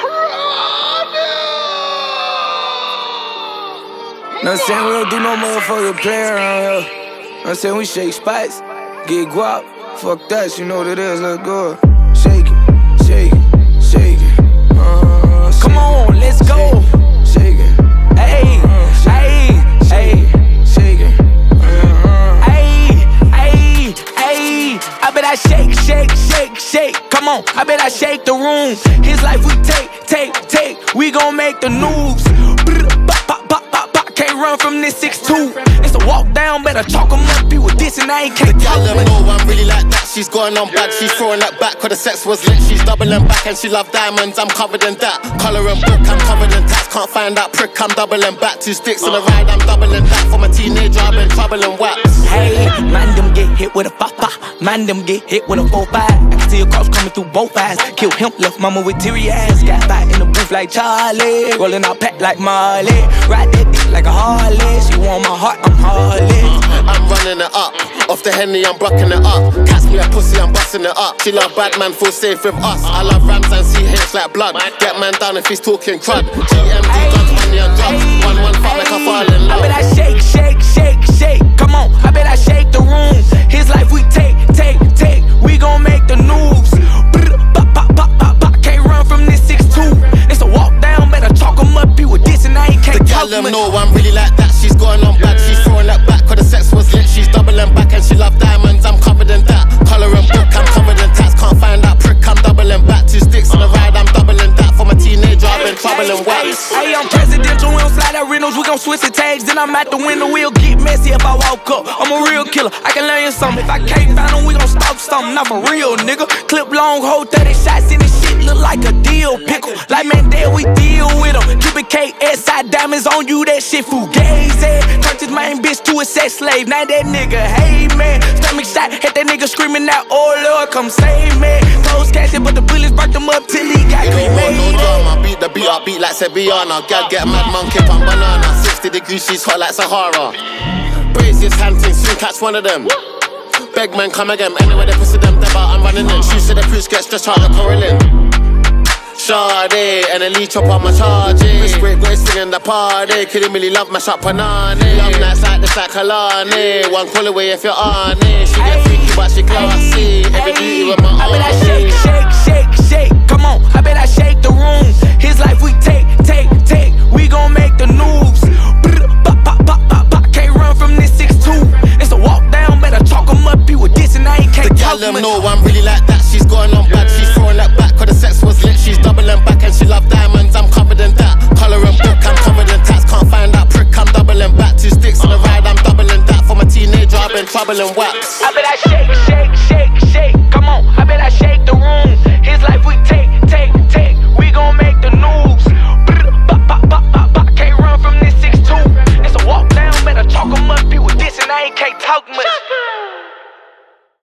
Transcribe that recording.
Know what I'm saying? We don't do no motherfucking play around here. Know what I'm saying? We shake spots, get guap. Fuck that, you know what it is, let's go. Shake it, shake it, shake it. Come on, let's go. Shake it. Ayy, ayy, ayy. Shake it. Ayy, ayy, ayy. I bet I shake, shake, shake, shake. Come on, I bet I shake the room. His life we take. We gon' make the news. Can't run from this 6'2". It's a walk down, better chalk 'em up. People dissing, I ain't can't tell them no, I'm really like that. She's going on bad, she's throwing that back. Cause the sex was lit, she's doubling back. And she love diamonds, I'm covered in that. Colour and book, I'm covered in tats. Can't find that prick, I'm doubling back. 2 sticks in a ride, I'm doubling that. From a teenager, I've been troubling wax. Hey, man, them get hit with a papa. Man, them get hit with a 4-5. I can see a cops coming through both eyes. Kill him, left mama with teary eyes. Got fight in the booth like Charlie. Rolling out pack like Marley. Ride that dick like a Harley. She want my heart, I'm Harley. I'm running it up. Off the Henny, I'm bucking it up. Catch me a pussy, I'm busting it up. She love bad man, feel safe with us. I love rams and CH like blood. Get man down if he's talking crud. GMD, guns, money and drugs. 1-1 fuck like I fall in love. I bet I shake, shake, shake, shake. Come on, I bet I shake the room. His life we take. We gon' make the news. Can't run from this 6'2". It's a walk down, better chalk 'em up. People dissing, I ain't can't tell them no, I'm really like that. She's going on bad, she's throwing that back. Cause the sex was lit, she's doubling back. And she love diamonds, I'm covered in that. Colour and book, I'm covered in tats. Can't find that prick, I'm doubling back. 2 sticks in a ride, I'm doubling that. From a teenager, I've been troubling wax. Hey, I'm presidential, we don't slide out rentals. We gon' switch the tags, then I'm at the window. We'll get messy if I walk up. I'm a real killer, I can learn you something. If I can't find them, we gon' stalk something. Not for real, nigga. Clip long, hold 30 shots in this shit. Look like a deal pickle. Like Mandela, we deal with them. Cupid KSI diamonds on you, that shit fugazi. Turned his main bitch to a sex slave. Now that nigga, hey man. Stomach shot, had that nigga screaming out, oh Lord, come save me. Toes casted, but the bullets burnt him up till he got cremated. No drama, beat the beat up, beat like Sevillana. Gal get a mad monkey on banana. 60 degrees, she's hot like Sahara. Brace his hunting, soon catch one of them. Beg man, come again. Anyway, they pussy them, they're I'm running in. Shoes to the push, get stretched out like Corellin. Sade, and a leech up on my charges. Wrist break, go singing the party. Killing really love, mash up panani. Love nights like this, like Kalani. One call away if you're on it. She get freaky, but she classy. Every beauty with my own. I bet I shake, shake, shake, shake. Come on, I bet I shake the room. His life we take. We gon' make the news. Can't run from this 6'2". It's a walk down, better chalk 'em up. People dissing, I ain't can't tell them no, I'm really like that. She's going on bad, she's throwing that back. Cause the sex was lit, she's doubling back. And she love diamonds, I'm covered in that. Colour and book, I'm covered in tats. Can't find that prick, I'm doubling back. 2 sticks in a ride, I'm doubling that. From a teenager, I've been troubling wax.